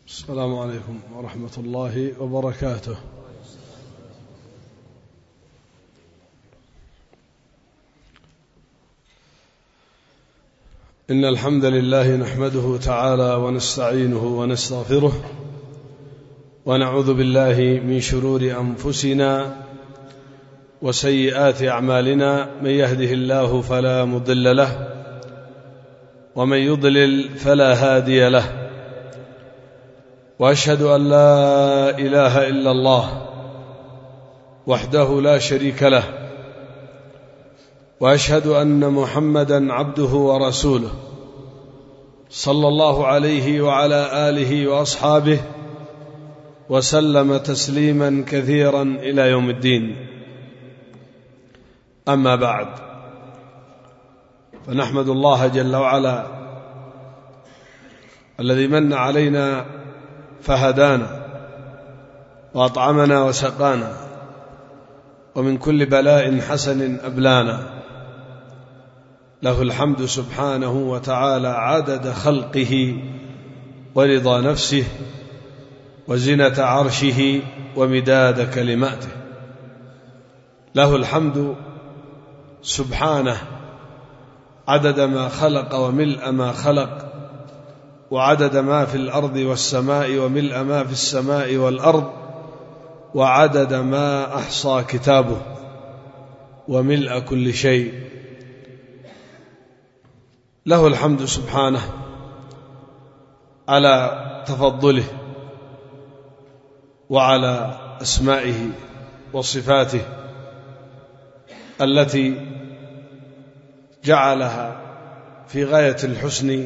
السلام عليكم ورحمة الله وبركاته. إن الحمد لله نحمده تعالى ونستعينه ونستغفره ونعوذ بالله من شرور أنفسنا وسيئات أعمالنا، من يهده الله فلا مضل له ومن يضلل فلا هادي له، وأشهد أن لا إله إلا الله وحده لا شريك له، وأشهد أن محمدا عبده ورسوله صلى الله عليه وعلى آله وأصحابه وسلم تسليما كثيرا إلى يوم الدين. أما بعد، فنحمد الله جل وعلا الذي من علينا فهدانا وأطعمنا وسقانا، ومن كل بلاء حسن أبلانا. له الحمد سبحانه وتعالى عدد خلقه ورضا نفسه وزنة عرشه ومداد كلماته. له الحمد سبحانه عدد ما خلق وملء ما خلق، وعدد ما في الأرض والسماء وملء ما في السماء والأرض، وعدد ما أحصى كتابه وملء كل شيء. له الحمد سبحانه على تفضله وعلى أسمائه وصفاته التي جعلها في غاية الحسن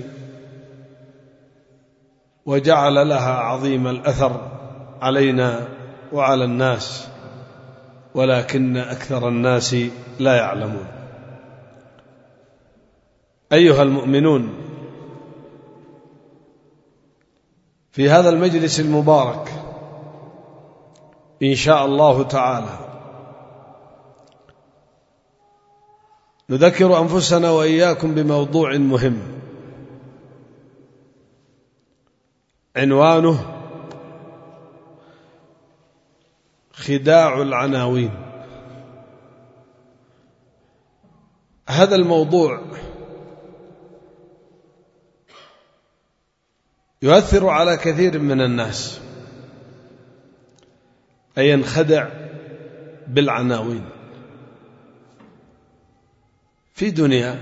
وجعل لها عظيم الأثر علينا وعلى الناس، ولكن أكثر الناس لا يعلمون. أيها المؤمنون، في هذا المجلس المبارك إن شاء الله تعالى نذكر أنفسنا وإياكم بموضوع مهم عنوانه خداع العناوين. هذا الموضوع يؤثر على كثير من الناس، أي ينخدع بالعناوين في دنيا،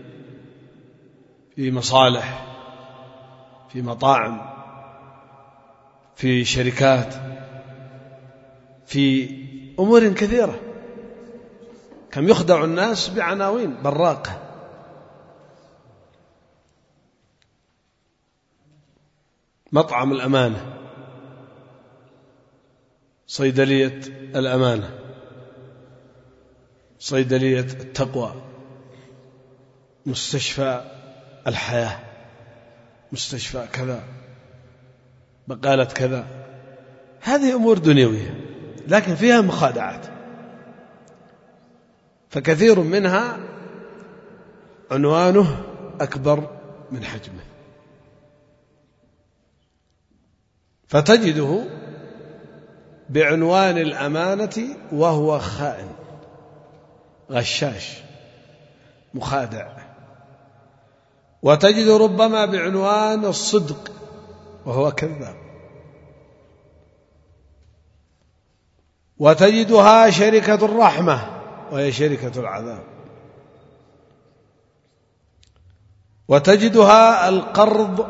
في مصالح، في مطاعم، في شركات، في أمور كثيرة. كم يخدع الناس بعناوين براقة. مطعم الأمانة، صيدلية الأمانة، صيدلية التقوى، مستشفى الحياة، مستشفى كذا، بقالة كذا. هذه أمور دنيوية لكن فيها مخادعات، فكثير منها عنوانه أكبر من حجمه، فتجده بعنوان الأمانة وهو خائن غشاش مخادع، وتجد ربما بعنوان الصدق وهو كذاب، وتجدها شركة الرحمة وهي شركة العذاب، وتجدها القرض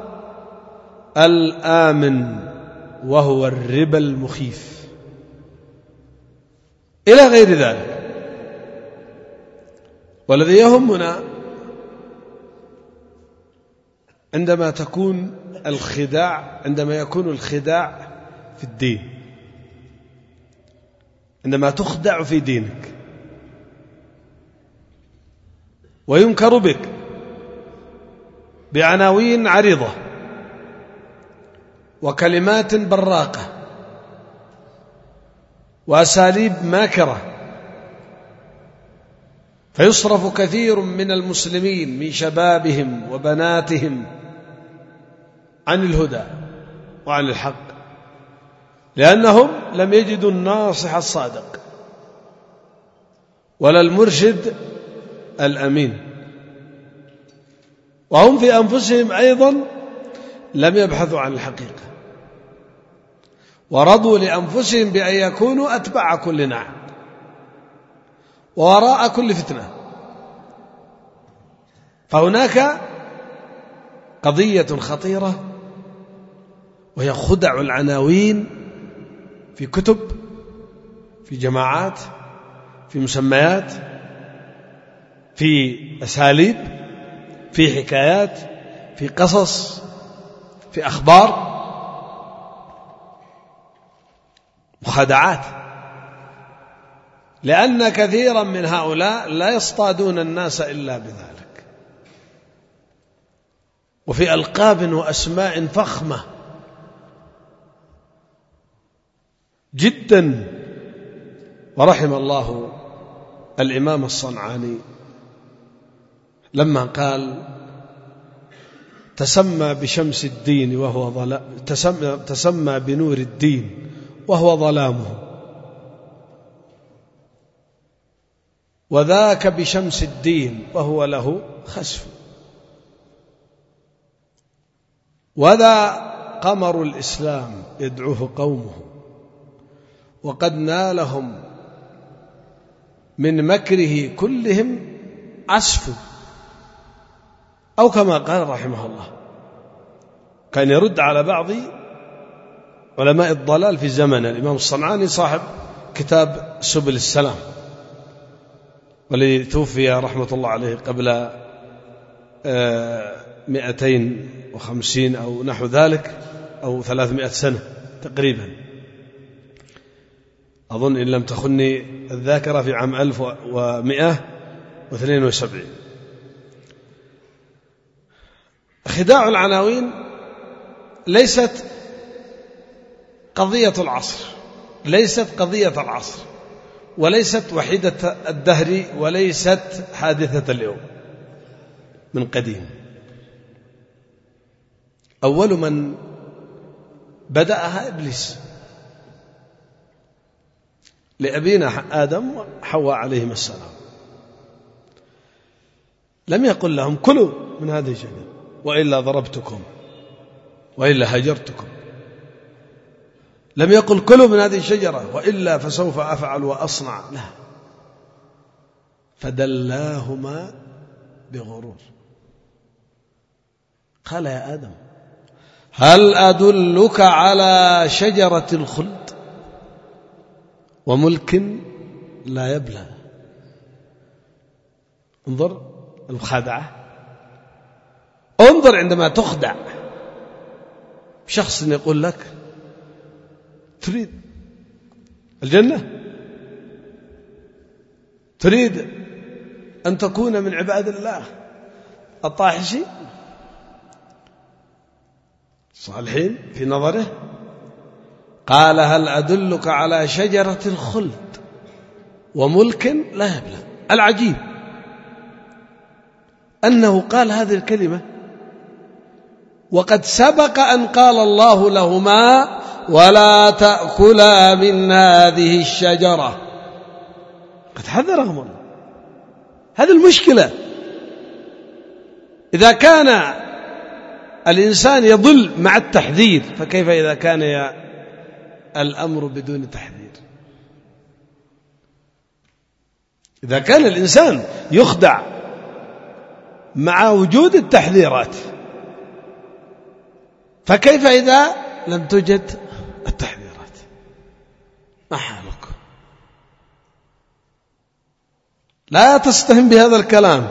الآمن وهو الربا المخيف، إلى غير ذلك. والذي يهمنا عندما يكون الخداع في الدين، عندما تخدع في دينك وينكر بك بعناوين عريضة وكلمات براقة وأساليب ماكرة، فيصرف كثير من المسلمين من شبابهم وبناتهم عن الهدى وعن الحق، لأنهم لم يجدوا الناصح الصادق ولا المرشد الأمين، وهم في أنفسهم أيضا لم يبحثوا عن الحقيقة، ورضوا لأنفسهم بأن يكونوا أتباع كل نعم ووراء كل فتنة. فهناك قضية خطيرة، وهي خدع العناوين في كتب، في جماعات، في مسميات، في أساليب، في حكايات، في قصص، في أخبار، مخادعات، لأن كثيرا من هؤلاء لا يصطادون الناس إلا بذلك، وفي ألقاب وأسماء فخمة جدا. ورحم الله الإمام الصنعاني لما قال: تسمى بشمس الدين وهو ظلام، تسمى بنور الدين وهو ظلامه، وذاك بشمس الدين وهو له خسف، وذا قمر الإسلام يدعوه قومه، وقد نالهم من مكره كلهم عسف. أو كما قال رحمه الله، كان يرد على بعض علماء الضلال في زمن الإمام الصنعاني صاحب كتاب سبل السلام، والذي توفي رحمة الله عليه قبل 250 أو نحو ذلك، أو 300 سنة تقريبا، أظن إن لم تخني الذاكرة، في عام 1172. خداع العناوين ليست قضية العصر، ليست قضية العصر، وليست وحيدة الدهر، وليست حادثة اليوم، من قديم. أول من بدأها إبليس لأبينا آدم وحواء عليهما السلام، لم يقل لهم كلوا من هذه الشجرة وإلا ضربتكم وإلا هجرتكم، لم يقل كلوا من هذه الشجرة وإلا فسوف أفعل وأصنع، لا، فدلاهما بغرور. قال: يا آدم هل أدلك على شجرة الخلد وملك لا يبلى؟ انظر المخادعة، انظر عندما تخدع شخص يقول لك تريد الجنة، تريد أن تكون من عباد الله الطاحشين صالحين في نظره. قال: هل أدلك على شجرة الخلد وملك لا يبلى. العجيب أنه قال هذه الكلمة وقد سبق أن قال الله لهما: ولا تأكلا من هذه الشجرة. قد حذرهم الله. هذه المشكلة، إذا كان الإنسان يضل مع التحذير، فكيف إذا كان الأمر بدون تحذير؟ إذا كان الإنسان يخدع مع وجود التحذيرات، فكيف إذا لم توجد التحذيرات؟ ما حالك؟ لا تستهن بهذا الكلام،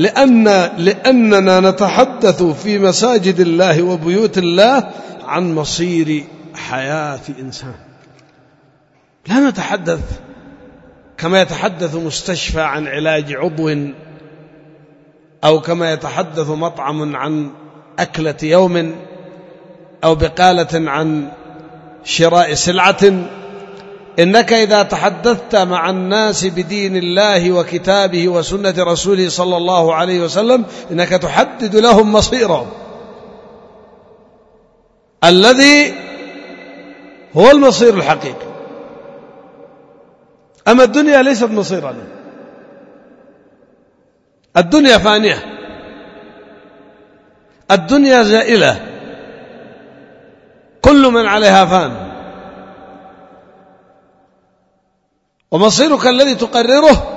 لأننا نتحدث في مساجد الله وبيوت الله عن مصير حياة إنسان، لا نتحدث كما يتحدث مستشفى عن علاج عضو، أو كما يتحدث مطعم عن أكلة يوم، أو بقالة عن شراء سلعة. إنك إذا تحدثت مع الناس بدين الله وكتابه وسنة رسوله صلى الله عليه وسلم، إنك تحدد لهم مصيرهم الذي هو المصير الحقيقي. أما الدنيا ليست مصيرنا، الدنيا فانية، الدنيا زائلة، كل من عليها فان، ومصيرك الذي تقرره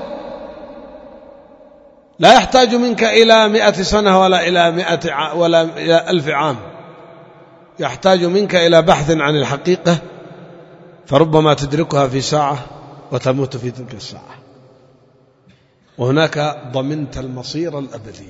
لا يحتاج منك إلى 100 سنة ولا إلى 1000 عام، يحتاج منك إلى بحث عن الحقيقة، فربما تدركها في ساعة وتموت في تلك الساعة، وهناك ضمنت المصير الأبدي.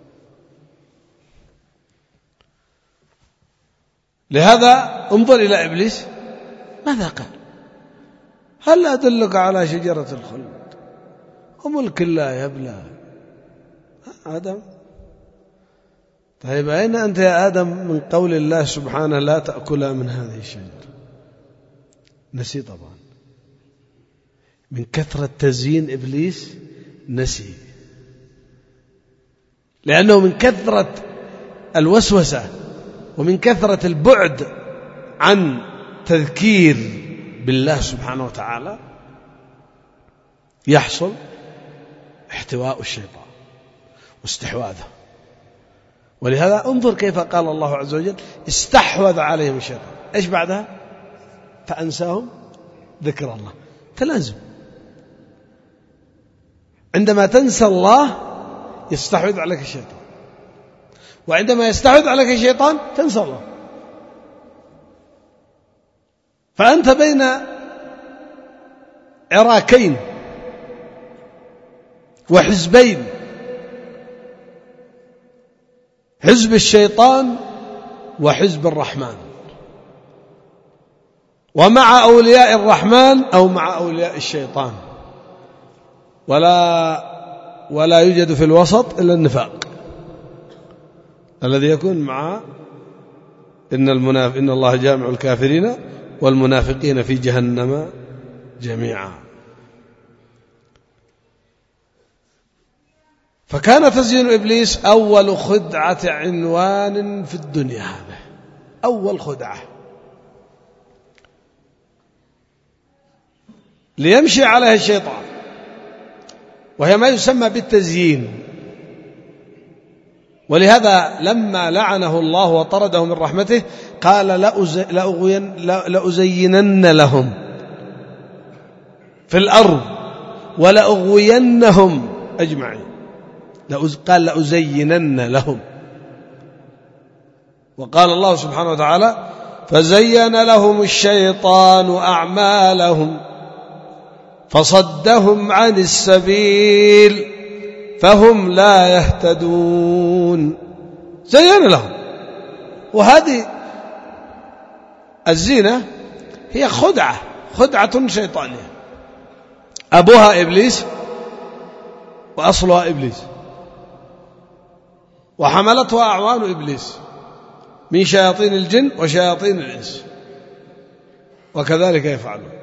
لهذا انظر إلى إبليس ماذا قال؟ هل أدلك على شجرة الخلد وملك لا يبلى؟ آدم، طيب أين أنت يا آدم من قول الله سبحانه لا تأكل من هذه الشجرة؟ نسي طبعا، من كثرة تزيين إبليس نسي، لأنه من كثرة الوسوسة ومن كثرة البعد عن تذكير بالله سبحانه وتعالى يحصل احتواء الشيطان واستحواذه. ولهذا انظر كيف قال الله عز وجل استحوذ عليهم الشيطان، ايش بعدها؟ فأنساهم ذكر الله. تلازم، عندما تنسى الله يستحوذ عليك الشيطان، وعندما يستحوذ عليك الشيطان تنسى الله، فأنت بين عراكين وحزبين، حزب الشيطان وحزب الرحمن، ومع أولياء الرحمن أو مع أولياء الشيطان، ولا يوجد في الوسط إلا النفاق الذي يكون مع إن الله جامع الكافرين والمنافقين في جهنم جميعا. فكان تزيين إبليس أول خدعة عنوان في الدنيا، هذا أول خدعة ليمشي عليها الشيطان، وهي ما يسمى بالتزيين. ولهذا لما لعنه الله وطرده من رحمته قال لأزينن لهم في الأرض ولأغوينهم أجمعين، قال لأزينن لهم. وقال الله سبحانه وتعالى فزين لهم الشيطان أعمالهم فصدهم عن السبيل فهم لا يهتدون. زين لهم، وهذه الزينة هي خدعة شيطانية، أبوها إبليس وأصلها إبليس، وحملتها أعوان إبليس من شياطين الجن وشياطين الإنس، وكذلك يفعلون.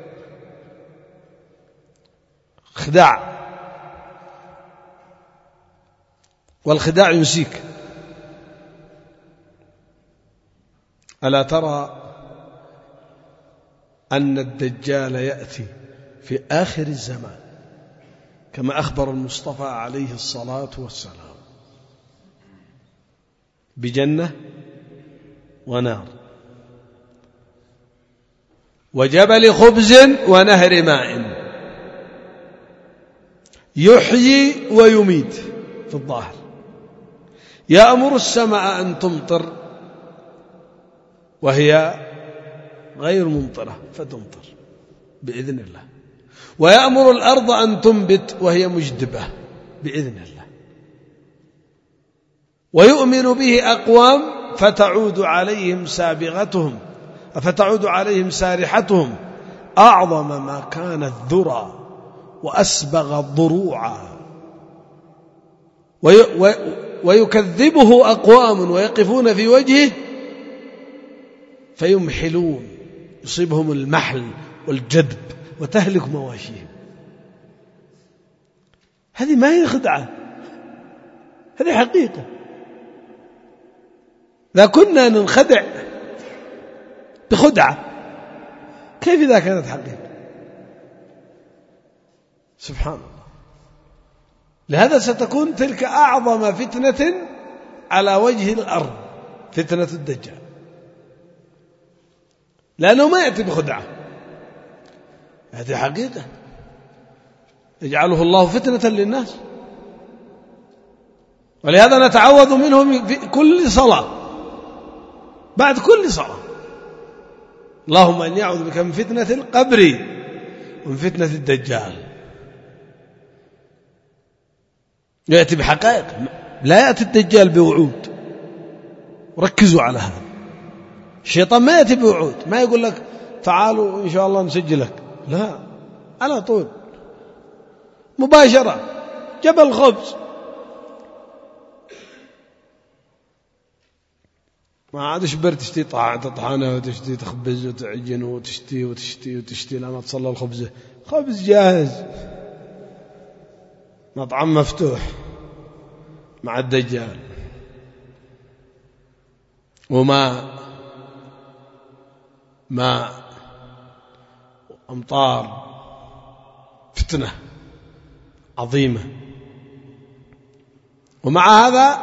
خداع، والخداع ينسيك. ألا ترى أن الدجال يأتي في آخر الزمان كما أخبر المصطفى عليه الصلاة والسلام بجنة ونار وجبل خبز ونهر ماء، يحيي ويميت في الظاهر، يأمر السماء أن تمطر وهي غير ممطرة فتمطر بإذن الله، ويأمر الأرض أن تنبت وهي مجدبة بإذن الله، ويؤمن به أقوام فتعود عليهم سارحتهم أعظم ما كانت ذرى وأسبغ ضروعا، ويكذبه أقوام ويقفون في وجهه فيمحلون، يصيبهم المحل والجدب وتهلك مواشيهم. هذه ما هي خدعة، هذه حقيقة. إذا كنا ننخدع بخدعة كيف إذا كانت حقيقة؟ سبحان الله. لهذا ستكون تلك أعظم فتنة على وجه الأرض، فتنة الدجال، لأنه ما يأتي بخدعة، هذه حقيقة يجعله الله فتنة للناس. ولهذا نتعوذ منه في كل صلاة، بعد كل صلاة، اللهم أن يعوذ بك من فتنة القبر ومن فتنة الدجال. يأتي بحقائق، لا يأتي الدجال بوعود، ركزوا على هذا. الشيطان ما يأتي بوعود، ما يقول لك تعالوا إن شاء الله نسجلك، لا، على طول مباشرة جبل خبز، ما عادش بر تشتي طحانة وتشتي تخبز وتعجن وتشتي لما تصلى الخبز، خبز جاهز، مطعم مفتوح مع الدجال. ماء أمطار، فتنة عظيمة. ومع هذا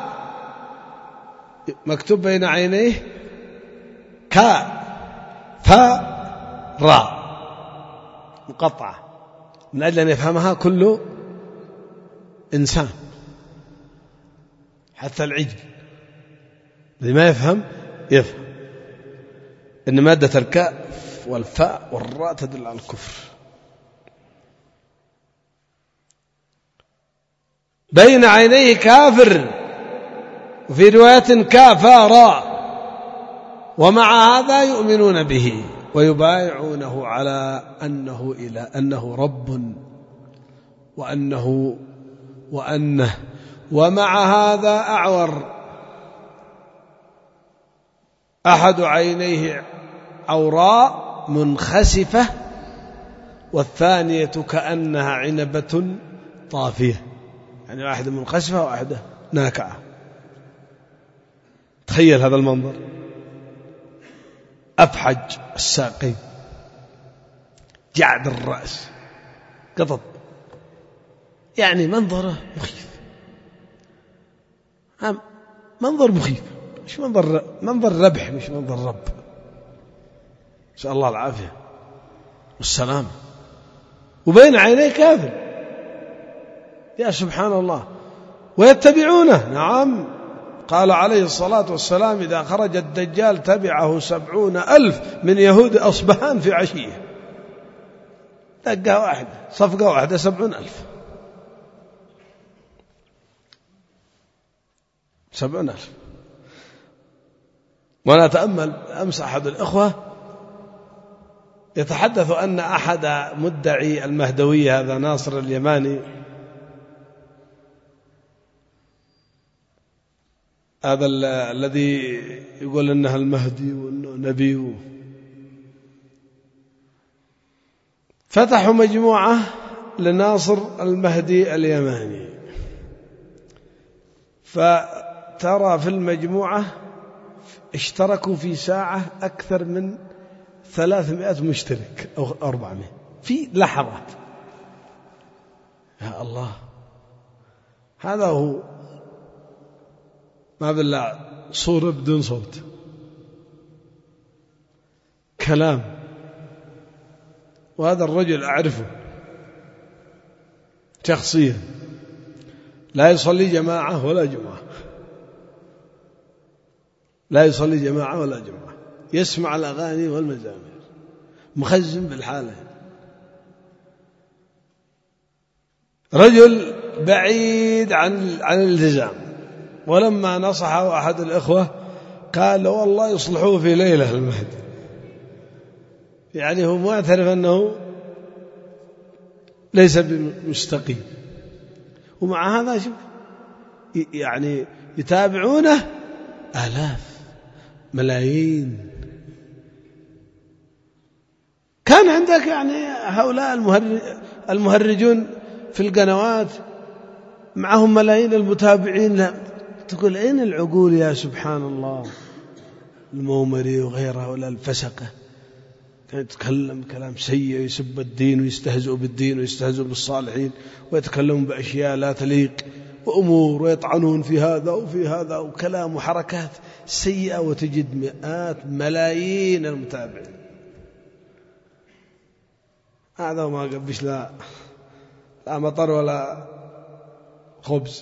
مكتوب بين عينيه كاف فاء راء مقطعة، من أجل أن يفهمها كل إنسان، حتى العجل اللي ما يفهم إن مادة الكاف والفاء والراء تدل على الكفر. بين عينيه كافر، وفي رواية كافارا، ومع هذا يؤمنون به ويبايعونه على أنه رب وأنه ومع هذا أعور، أحد عينيه عوراء منخسفة والثانية كأنها عنبة طافية، يعني واحدة منخسفة وواحدة ناكعة. تخيل هذا المنظر، أفحج الساقين، جعد الرأس، قطط، يعني منظره مخيف، منظر مخيف، مش منظر ربح، مش منظر رب. نسأل الله العافية والسلام. وبين عينيه كافر، يا سبحان الله، ويتبعونه. نعم، قال عليه الصلاة والسلام إذا خرج الدجال تبعه 70,000 من يهود أصبهان في عشية. دقة واحدة، صفقة واحدة، 70,000. 70,000. وأنا أتأمل أمس أحد الأخوة يتحدث أن أحد مدعي المهدوية، هذا ناصر اليماني، هذا الذي يقول أنه المهدي وأنه نبي، فتحوا مجموعة لناصر المهدي اليماني، فترى في المجموعة اشتركوا في ساعة أكثر من 300 مشترك أو 400 في لحظات. يا الله، هذا هو، ما بالله صورة بدون صوت، كلام. وهذا الرجل أعرفه شخصيا، لا يصلي جماعة ولا جمعة، لا يصلي جماعة ولا جمعة، يسمع الأغاني والمزامير، مخزن بالحالة. رجل بعيد عن الالتزام. ولما نصحه أحد الإخوة قال والله يصلحوه في ليلة المهدي، يعني هو معترف أنه ليس بمستقيم، ومع هذا يعني يتابعونه آلاف ملايين. كان عندك يعني هؤلاء المهرجون في القنوات معهم ملايين المتابعين، لا تقول أين العقول يا سبحان الله، المومري وغيره ولا الفسقة، يتكلم كلام سيء، يسب الدين ويستهزئ بالدين ويستهزئ بالصالحين، ويتكلمون بأشياء لا تليق وأمور، ويطعنون في هذا وفي هذا، وكلام وحركات سيئة، وتجد مئات ملايين المتابعين. هذا ما قبش لا مطر ولا خبز،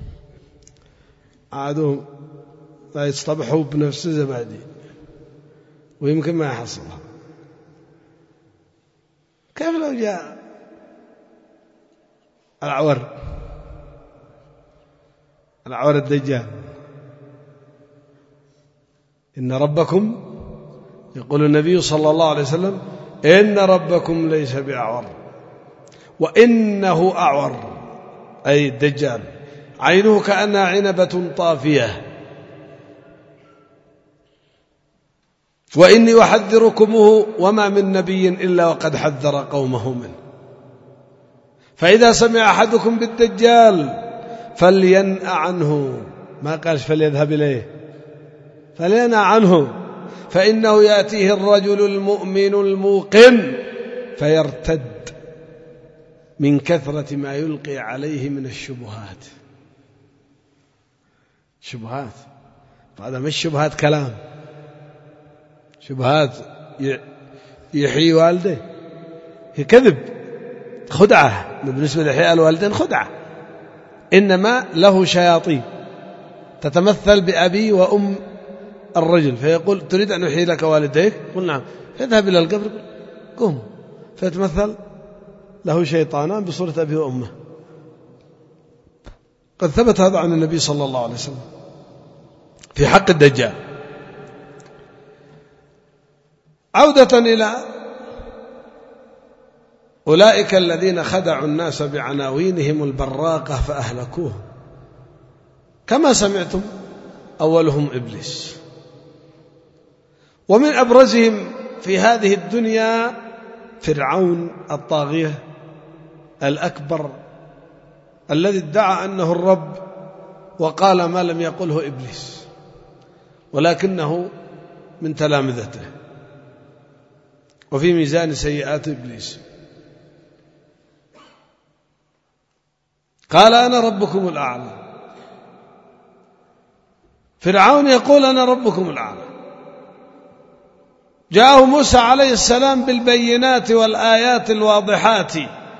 عادهم لا يصطبحوا بنفس زبادي ويمكن ما يحصلها. كيف لو جاء الأعور الدجال؟ إن ربكم، يقول النبي صلى الله عليه وسلم: إن ربكم ليس بأعور، وإنه أعور، أي الدجال، عينه كأنها عنبة طافية، وإني أحذركمه وما من نبي إلا وقد حذر قومه منه، فإذا سمع أحدكم بالدجال فلينأ عنه، ما قالش فليذهب إليه، فلينأ عنه، فإنه يأتيه الرجل المؤمن الموقن فيرتد من كثرة ما يلقي عليه من الشبهات. شبهات، هذا مش شبهات كلام، شبهات يحيي والده، هي كذب، خدعة. بالنسبة لإحياء الوالدين خدعة، إنما له شياطين تتمثل بأبي وأم الرجل، فيقول: تريد أن أحيي لك والديك؟ قل نعم. فيذهب إلى القبر، قم، فيتمثل له شيطانان بصورة أبي وأمه. قد ثبت هذا عن النبي صلى الله عليه وسلم في حق الدجال. عودة إلى أولئك الذين خدعوا الناس بعناوينهم البراقة فأهلكوه، كما سمعتم أولهم إبليس. ومن أبرزهم في هذه الدنيا فرعون الطاغية الأكبر، الذي ادعى أنه الرب وقال ما لم يقله إبليس، ولكنه من تلامذته وفي ميزان سيئات إبليس. قال: أنا ربكم الأعلى. فرعون يقول: أنا ربكم الأعلى. جاءه موسى عليه السلام بالبينات والآيات الواضحات،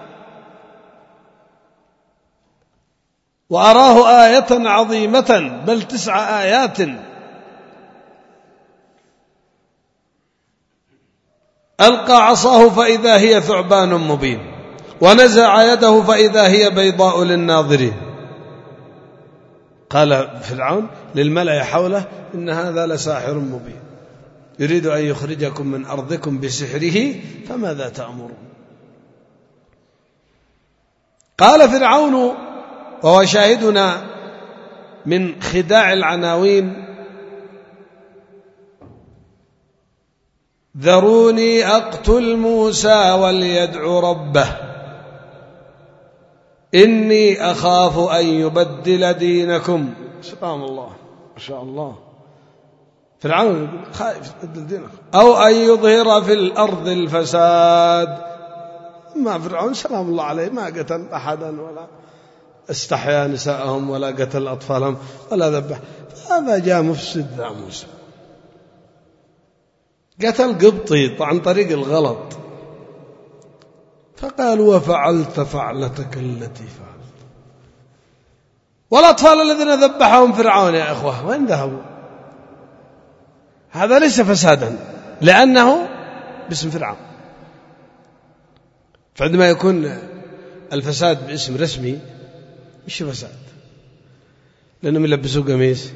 وأراه آية عظيمة، بل 9 آيات. ألقى عصاه فإذا هي ثعبان مبين، ونزع يده فإذا هي بيضاء للناظرين. قال فرعون للملأ حوله: إن هذا لساحر مبين، يريد أن يخرجكم من أرضكم بسحره فماذا تأمرون؟ قال فرعون، وهو شاهدنا من خداع العناوين: ذروني أقتل موسى وليدع ربه إني أخاف أن يبدل دينكم. سبحان الله، ما شاء الله. فرعون خائف يبدل دينكم، أو أن يظهر في الأرض الفساد. ما فرعون سلام الله عليه ما قتل أحدا، ولا استحيا نساءهم، ولا قتل أطفالهم، ولا ذبح. هذا جاء مفسد ذا موسى، قتل قبطي عن طريق الغلط، فقال: وفعلت فعلتك التي فعلت. والأطفال الذين ذبحهم فرعون يا إخوة وين ذهبوا؟ هذا ليس فسادا، لأنه باسم فرعون. فعندما يكون الفساد باسم رسمي مش فساد، لأنهم يلبسوا قميص،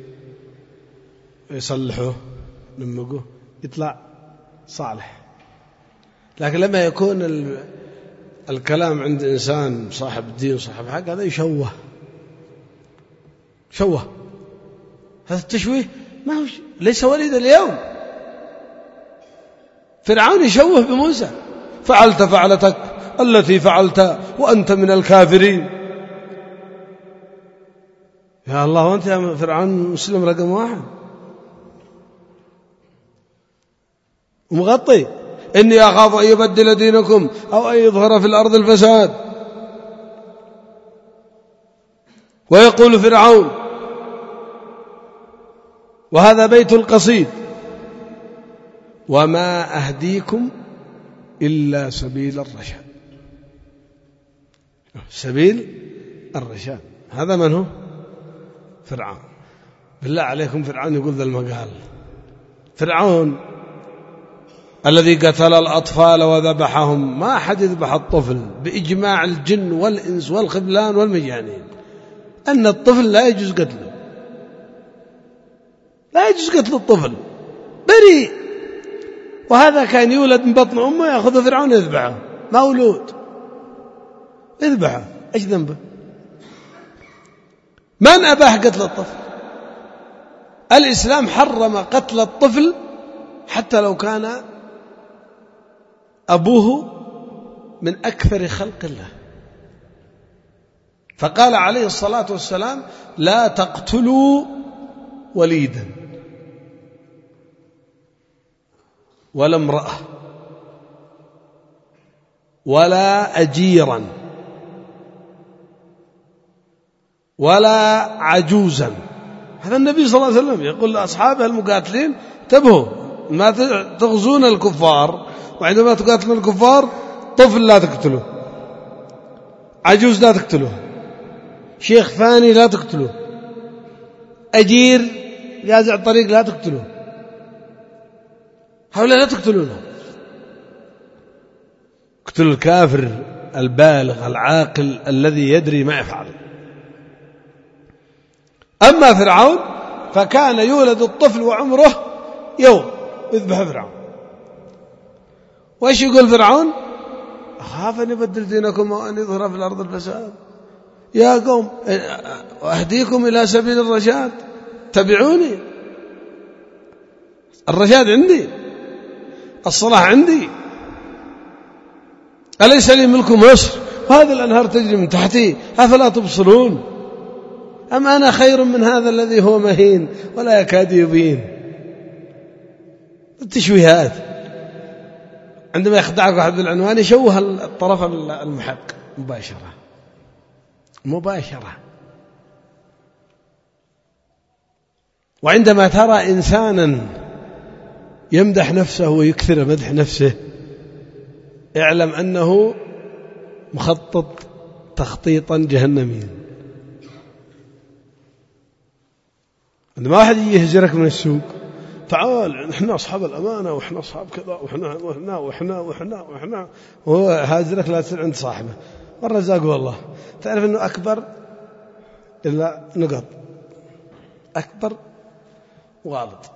يصلحوه، ينمقوه، يطلع صالح. لكن لما يكون الكلام عند إنسان صاحب الدين وصاحب حق، هذا يشوه. هذا التشويه ما هو ليس وليد اليوم. فرعون يشوه بموسى: فعلت فعلتك التي فعلت وأنت من الكافرين. يا الله، وأنت يا فرعون مسلم رقم 1 ومغطي، إني أخاف أن يبدل دينكم أو أن يظهر في الأرض الفساد. ويقول فرعون، وهذا بيت القصيد: وما أهديكم إلا سبيل الرشاد. سبيل الرشاد، هذا من هو؟ فرعون. بالله عليكم، فرعون يقول ذا المقال، فرعون الذي قتل الأطفال وذبحهم. ما أحد يذبح الطفل بإجماع الجن والإنس والخبلان والمجانين، أن الطفل لا يجوز قتله، لا يجوز قتل الطفل، بريء. وهذا كان يولد من بطن أمه، يأخذ فرعون يذبحه، مولود يذبحه، إيش ذنبه؟ من أباح قتل الطفل؟ الإسلام حرم قتل الطفل حتى لو كان أبوه من أكثر خلق الله. فقال عليه الصلاة والسلام: لا تقتلوا وليدا ولا امرأة ولا أجيرا ولا عجوزا. هذا النبي صلى الله عليه وسلم يقول لأصحابه المقاتلين: انتبهوا، ما تغزون الكفار، وعندما تقاتلون الكفار طفل لا تقتله، عجوز لا تقتله، شيخ ثاني لا تقتله، أجير يازع الطريق لا تقتله، هؤلاء لا تقتلونه. اقتلوا الكافر البالغ العاقل الذي يدري ما يفعل. أما فرعون فكان يولد الطفل وعمره يوم يذبح فرعون. وإيش يقول فرعون؟ أخاف أن يبدل دينكم وأن يظهر في الأرض الفساد. يا قوم أهديكم إلى سبيل الرشاد، تبعوني، الرشاد عندي، الصلاح عندي، أليس لي ملك مصر وهذه الأنهار تجري من تحتي، أفلا تبصرون؟ أم أنا خير من هذا الذي هو مهين ولا يكاد يبين؟ التشويهات. عندما يخدعك واحد بالعنوان يشوه الطرف المحق مباشرة. وعندما ترى إنسانا يمدح نفسه ويكثر مدح نفسه، اعلم أنه مخطط تخطيطا جهنميا. عندما واحد يهجرك من السوق: تعال نحن أصحاب الأمانة وإحنا أصحاب كذا وإحنا وهو هاجرك، لا تصير عند صاحبه. والرزاق والله تعرف أنه أكبر إلا نقط، أكبر غالط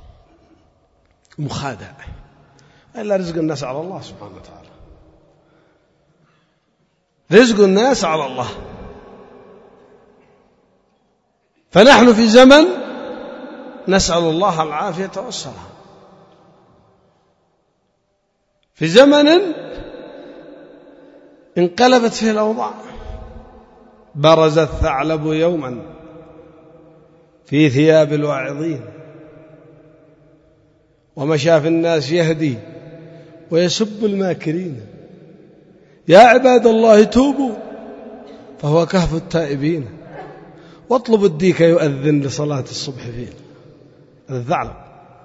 مخادع، إلا رزق الناس على الله سبحانه وتعالى، رزق الناس على الله. فنحن في زمن نسأل الله العافية والسلام، في زمن انقلبت فيه الأوضاع. برز الثعلب يوما في ثياب الواعظين، ومشى في الناس يهدي ويسب الماكرين. يا عباد الله توبوا فهو كهف التائبين، واطلبوا الديك يؤذن لصلاة الصبح فيه. هذا الثعلب،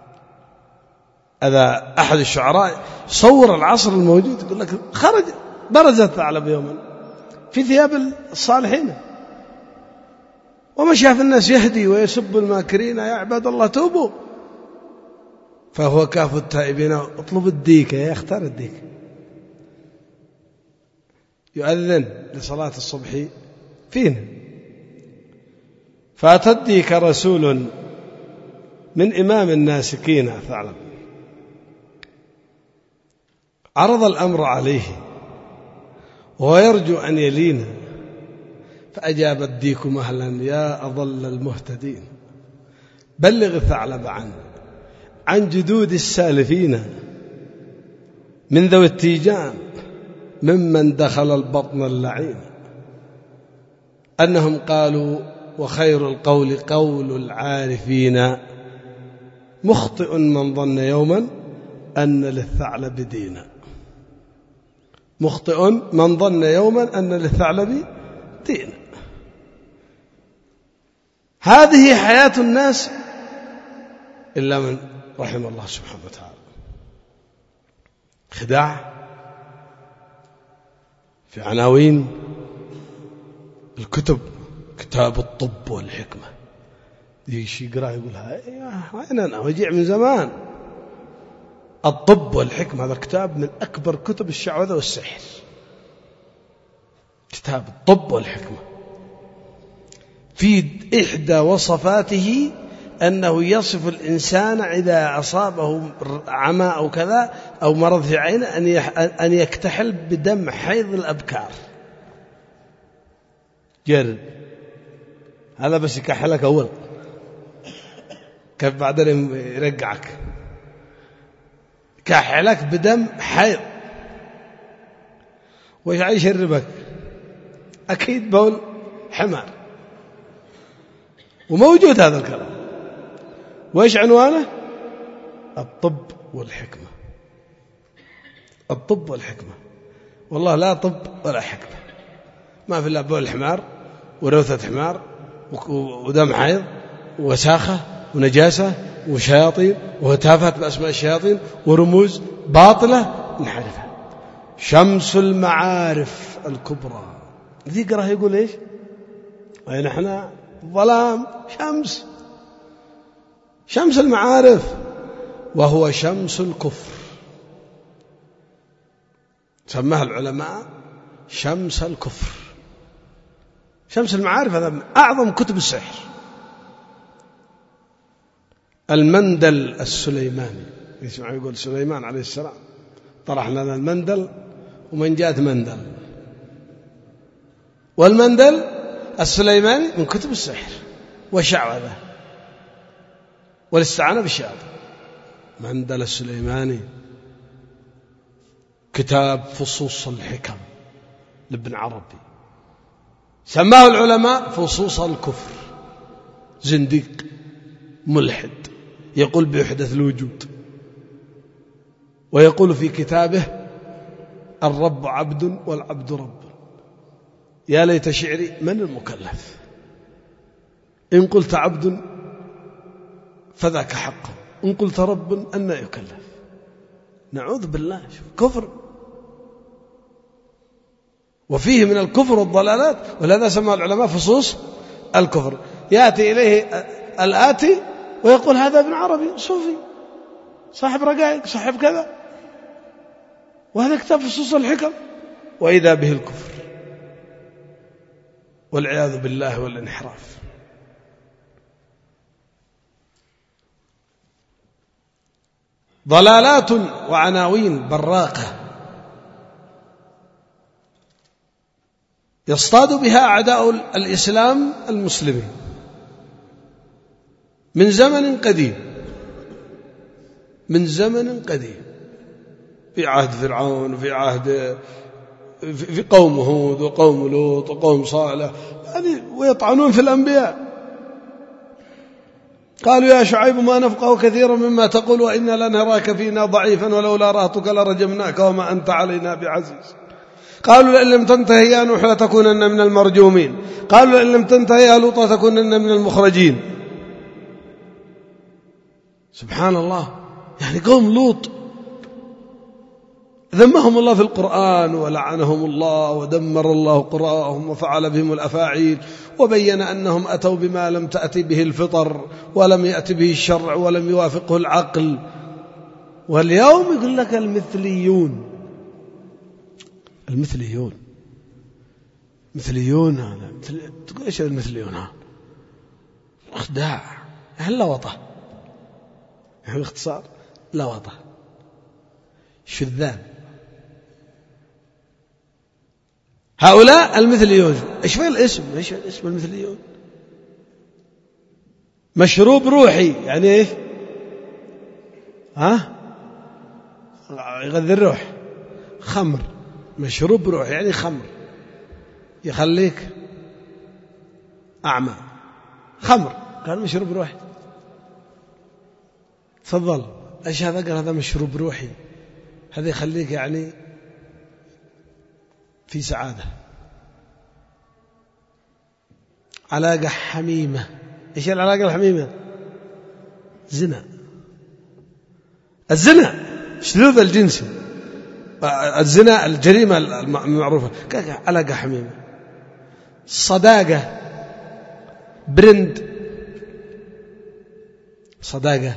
هذا أحد الشعراء صور العصر الموجود، يقول لك خرج برز الثعلب يوما في ثياب الصالحين، ومشى في الناس يهدي ويسب الماكرين. يا عباد الله توبوا فهو كهف التائبين، اطلب الديك، يا اختار الديك يؤذن لصلاة الصبح فينا. فأتديك رسول من إمام الناسكين ثعلب، عرض الأمر عليه وهو يرجو أن يلين، فأجاب الديك مهلا: يا أضل المهتدين، بلغ الثعلب عن جدود السالفين من ذوي التيجان ممن دخل البطن اللعين، أنهم قالوا وخير القول قول العارفين، مخطئ من ظن يوما أن للثعلب دينا. مخطئ من ظن يوما أن للثعلب دينا. هذه حياة الناس إلا من رحم الله سبحانه وتعالى. خداع في عناوين الكتب، كتاب الطب والحكمة، يجي يقرأ يقول وين أنا وجيع من زمان. الطب والحكمة هذا كتاب من أكبر كتب الشعوذة والسحر، كتاب الطب والحكمة. في إحدى وصفاته أنه يصف الإنسان إذا أصابه عمى أو كذا أو مرض في عينه أن يكتحل بدم حيض الأبكار. جرب هذا بس يكحلك أول، كيف بعدين يرجعك، كحلك بدم حيض. وإيش يشربك؟ أكيد بول حمار. وموجود هذا الكلام. وإيش عنوانه؟ الطب والحكمة. الطب والحكمة. والله لا طب ولا حكمة، ما في إلا بول حمار وروثة حمار ودم حيض ووساخة ونجاسة وشياطين وهتافات بأسماء الشياطين ورموز باطلة نعرفها. شمس المعارف الكبرى. ذي قرأ يقول إيش؟ أي نحن ظلام شمس المعارف، وهو شمس الكفر. سماها العلماء شمس الكفر. شمس المعارف هذا من أعظم كتب السحر. المندل السليماني، يسمع يقول سليمان عليه السلام طرح لنا المندل ومن جاءت مندل. والمندل السليماني من كتب السحر والشعوذة والاستعانة بالشياطين. مندل السليماني كتاب فصوص الحكم لابن عربي، سماه العلماء فصوص الكفر. زنديق ملحد يقول بوحدة الوجود، ويقول في كتابه الرب عبد والعبد رب. يا ليت شعري من المكلف، إن قلت عبد فذاك حق، إن قلت رب أن يكلف. نعوذ بالله، كفر. وفيه من الكفر والضلالات، ولهذا سمى العلماء فصوص الكفر. يأتي إليه الآتي ويقول هذا ابن عربي صوفي صاحب رقائق صاحب كذا، وهذا كتاب فصوص الحكم، وإذا به الكفر والعياذ بالله والانحراف. ضلالات وعناوين براقة يصطاد بها أعداء الإسلام المسلمين من زمن قديم، من زمن قديم، في عهد فرعون وفي عهد في قوم هود وقوم لوط وقوم صالح، يعني ويطعنون في الأنبياء. قالوا يا شعيب ما نفقه كثيرا مما تقول وإنا لنراك فينا ضعيفا ولولا رهطك لرجمناك وما أنت علينا بعزيز. قالوا لئن لم تنتهي يا نوح لتكونن من المرجومين. قالوا لئن لم تنتهي يا لوط لتكونن من المخرجين. سبحان الله، يعني قوم لوط ذمهم الله في القرآن ولعنهم الله ودمر الله قراءهم وفعل بهم الأفاعيل، وبين أنهم أتوا بما لم تأتي به الفطر ولم يأتي به الشرع ولم يوافقه العقل. واليوم يقول لك المثليون هذا تقول إيش المثليون هذا؟ اخداع، اللوطة، باختصار لوطة، شذان. هؤلاء المثليون ايش في الاسم؟ ايش الاسم المثليون؟ مشروب روحي، يعني ايش؟ يغذي الروح. خمر، مشروب روحي يعني خمر يخليك أعمى. خمر قال مشروب روحي. تفضل إيش هذا؟ قال هذا مشروب روحي، هذا يخليك يعني في سعادة. علاقة حميمة. إيش العلاقة الحميمة؟ زنا. الزنا شذوذ الجنسي، الزنا الجريمة المعروفة، علاقة حميمة. صداقة، برند، صداقة،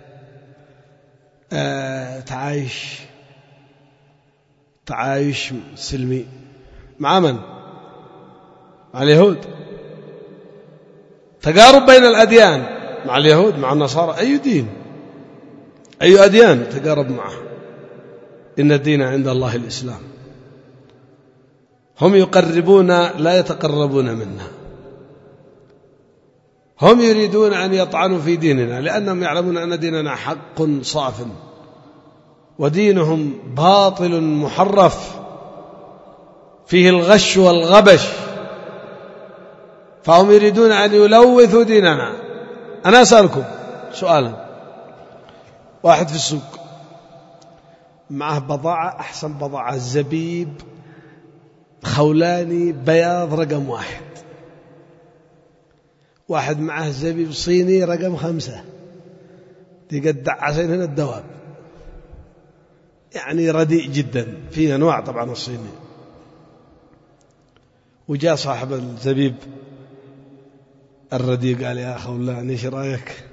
تعايش سلمي. مع من؟ مع اليهود. تقارب بين الأديان مع اليهود، مع النصارى، أي دين أي أديان تقارب معه. إن الدين عند الله الإسلام. هم يقربون لا يتقربون منا، هم يريدون أن يطعنوا في ديننا لأنهم يعلمون أن ديننا حق صاف، ودينهم باطل محرف فيه الغش والغبش، فهم يريدون أن يلوثوا ديننا. أنا أسألكم سؤالا، واحد في السوق معه بضاعة، أحسن بضاعة، زبيب خولاني بياض رقم 1، واحد معه زبيب صيني رقم 5، دي قد دعسين هنا الدواب، يعني رديء جدا، في أنواع طبعا الصيني. وجاء صاحب الزبيب الرديء قال يا خولاني ايش رايك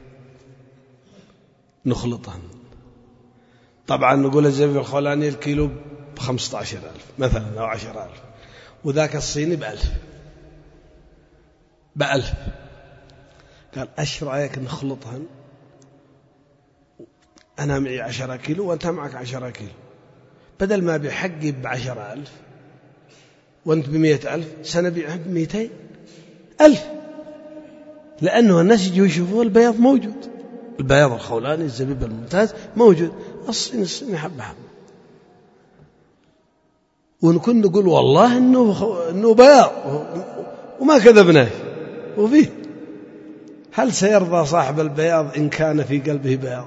نخلطها؟ طبعا نقول الزبيب الخولاني الكيلو ب15,000 مثلا أو 10,000، وذاك الصيني ب1000. قال ايش رايك نخلطها؟ أنا معي 10 كيلو وأنت معك 10 كيلو، بدل ما بحقي ب10,000 وأنت ب100,000 سنبيعها ب200,000، لأنه الناس يجوا يشوفوا البياض موجود، البياض الخولاني الزبيب الممتاز موجود، الصيني حبة حبة. ونكون نقول والله إنه بياض وما كذبناه وفيه. هل سيرضى صاحب البياض إن كان في قلبه بياض؟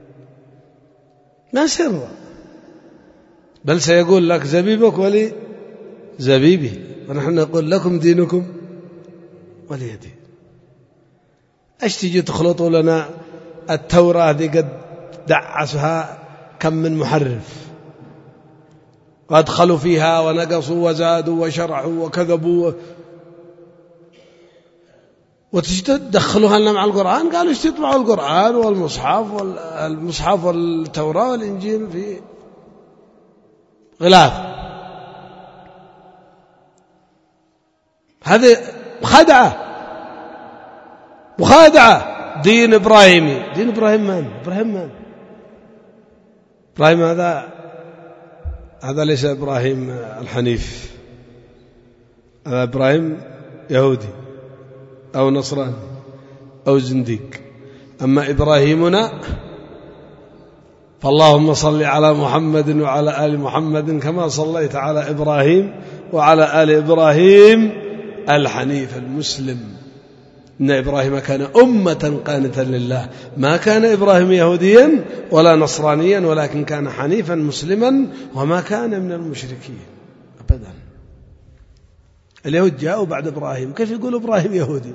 ما سيرضى، بل سيقول لك زبيبك ولي زبيبي، ونحن نقول لكم دينكم ولي دين. ايش تجي تخلطوا لنا التوراة دي قد دعسها كم من محرف، وادخلوا فيها ونقصوا وزادوا وشرعوا وكذبوا، وتجي تدخلوها لنا مع القرآن. قالوا ايش تطبعوا القرآن والمصحف والتوراة والإنجيل في غلاف. هذه مخادعة. دين إبراهيمي. دين إبراهيم من؟ إبراهيم هذا ليس إبراهيم الحنيف، هذا إبراهيم يهودي أو نصراني أو زنديق. أما إبراهيمنا فاللهم صل على محمد وعلى آل محمد كما صليت على إبراهيم وعلى آل إبراهيم الحنيف المسلم. إن إبراهيم كان أمة قانتا لله، ما كان إبراهيم يهوديا ولا نصرانيا، ولكن كان حنيفا مسلما وما كان من المشركين أبدا. اليهود جاءوا بعد إبراهيم، كيف يقول إبراهيم يهودي؟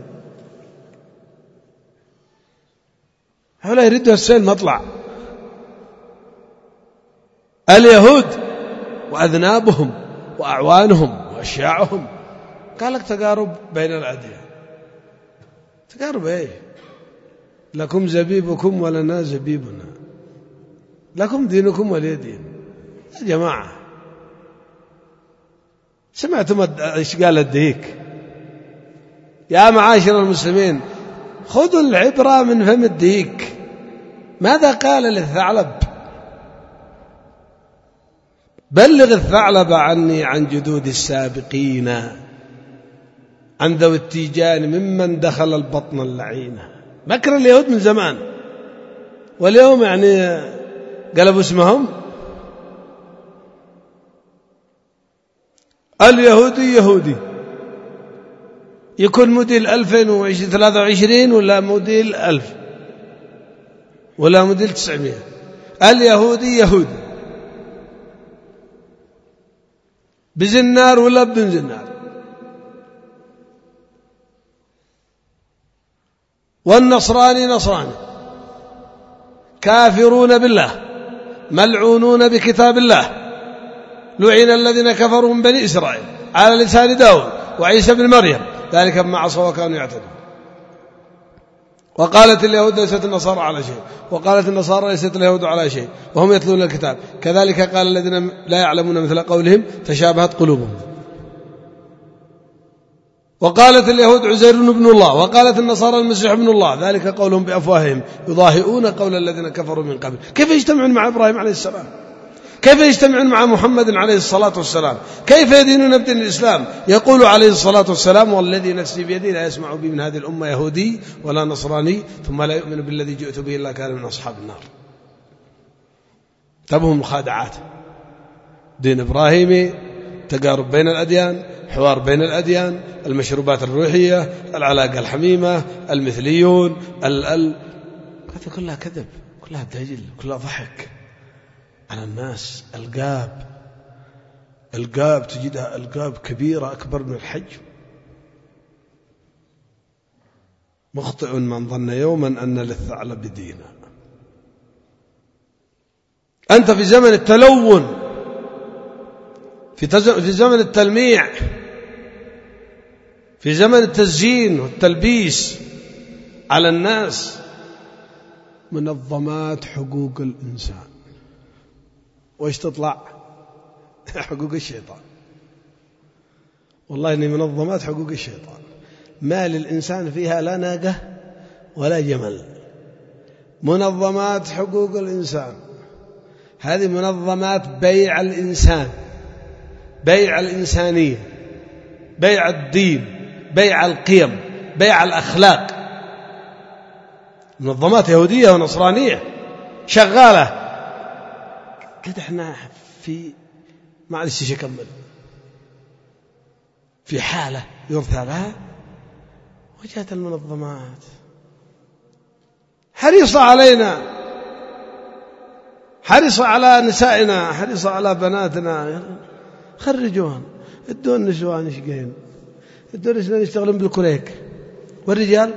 هؤلاء يردوا السيل مطلع. اليهود وأذنابهم وأعوانهم وأشياعهم. قال لك تقارب بين الأديان. تقارب ايه؟ لكم زبيبكم ولنا زبيبنا، لكم دينكم ولي دين. يا جماعة سمعتم ايش قال الدهيك؟ يا معاشر المسلمين خذوا العبرة من فم الدهيك. ماذا قال للثعلب؟ بلغ الثعلب عني عن جدود السابقين، عن ذوي التيجان ممن دخل البطن اللعينة. مكر اليهود من زمان، واليوم يعني قلبوا اسمهم. اليهودي يهودي يكون موديل 2023 ولا موديل 1000 ولا موديل 900، اليهودي يهودي بزنار ولا بدون زنار، والنصراني نصراني، كافرون بالله ملعونون بكتاب الله، لعن الذين كفروا من بني إسرائيل على لسان داود وعيسى بن مريم ذلك بما عصوا وكانوا يعتدون. وقالت اليهود ليست النصارى على شيء، وقالت النصارى ليست اليهود على شيء وهم يتلون الكتاب، كذلك قال الذين لا يعلمون مثل قولهم تشابهت قلوبهم. وقالت اليهود عزير بن الله، وقالت النصارى المسيح ابن الله، ذلك قولهم بأفواههم يضاهئون قول الذين كفروا من قبل. كيف يجتمعون مع إبراهيم عليه السلام؟ كيف يجتمعون مع محمد عليه الصلاة والسلام؟ كيف يدينون بدين الإسلام؟ يقول عليه الصلاة والسلام والذي نفسي بيدي لا يسمع بي من هذه الأمة يهودي ولا نصراني ثم لا يؤمن بالذي جئت به إلا كان من أصحاب النار. تبهم مخادعات. دين إبراهيمي، تقارب بين الأديان، حوار بين الأديان، المشروبات الروحية، العلاقة الحميمة، المثليون، هذه كلها كذب، كلها دجل، كلها ضحك على الناس. القاب تجدها القاب كبيرة أكبر من الحجم. مخطئ من ظن يوما أن للثعلب دينا. أنت في زمن التلون، في زمن التلميع، في زمن التزيين والتلبيس على الناس. منظمات حقوق الإنسان، وإيش تطلع؟ حقوق الشيطان. والله إني منظمات حقوق الشيطان، ما للإنسان فيها لا ناقة ولا جمل. منظمات حقوق الإنسان هذه منظمات بيع الإنسان، بيع الإنسانية، بيع الدين، بيع القيم، بيع الأخلاق. منظمات يهودية ونصرانية شغالة كده. احنا في معلش أكمل في حالة يرثى لها، وجهت المنظمات حريصة علينا، حريصة على نسائنا، حريصة على بناتنا. خرجوهم، ادوا النسوان يشقين، ادوا النسوان يشتغلون بالكريك، والرجال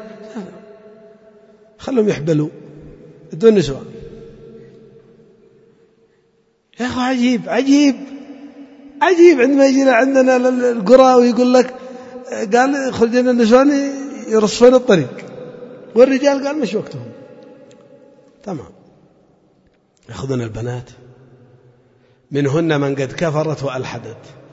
خلهم يحبلوا، ادوا النسوان. يا أخو عجيب عجيب عجيب. عندما يجينا عندنا القرى ويقول لك قال خرجنا النسوان يرصفون الطريق، والرجال قال مش وقتهم. تمام. يأخذون البنات، منهن من قد كفرت وألحدت،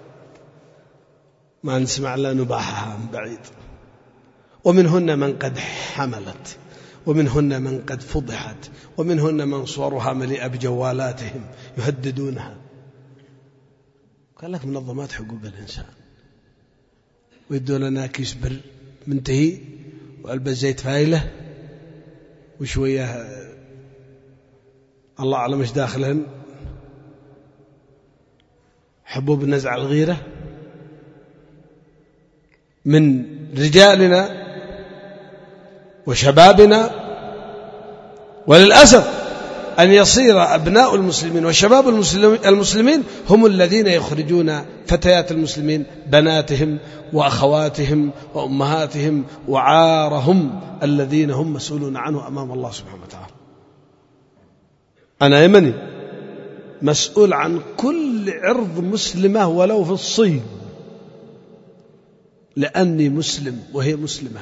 ما نسمع إلا نباحها من بعيد، ومنهن من قد حملت، ومنهن من قد فضحت، ومنهن من صورها مليئة بجوالاتهم يهددونها. قال لك منظمات حقوق الإنسان، ويدون لنا كيس بر منتهي وعلبة زيت فايلة وشوية الله أعلم إيش داخلهن، حبوب نزع الغيرة من رجالنا وشبابنا. وللأسف أن يصير أبناء المسلمين وشباب المسلمين هم الذين يخرجون فتيات المسلمين، بناتهم وأخواتهم وأمهاتهم وعارهم الذين هم مسؤولون عنه أمام الله سبحانه وتعالى. أنا يمني مسؤول عن كل عرض مسلمة ولو في الصين، لأني مسلم وهي مسلمة.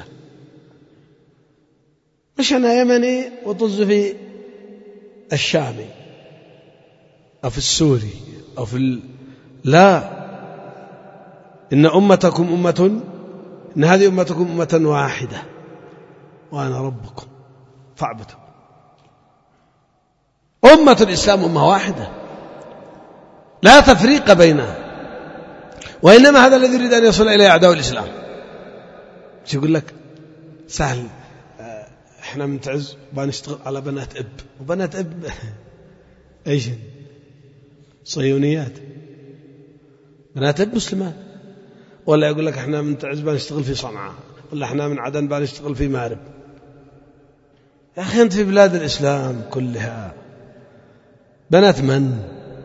مش أنا يمني وطز في الشامي أو في السوري أو في لا، إن أمتكم أمة، إن هذه أمتكم أمة واحدة وأنا ربكم فاعبدوا. أمة الإسلام أمة واحدة لا تفريق بينها، وإنما هذا الذي يريد أن يصل إليه أعداء الإسلام. مش يقول لك سهل، احنا منتعز بنشتغل على بنات اب، وبنات اب ايش؟ صهيونيات. بنات اب مسلمات. ولا يقول لك احنا منتعز بنشتغل في صنعاء، ولا احنا من عدن بنشتغل في مارب. يا اخي انت في بلاد الاسلام كلها، بنات من؟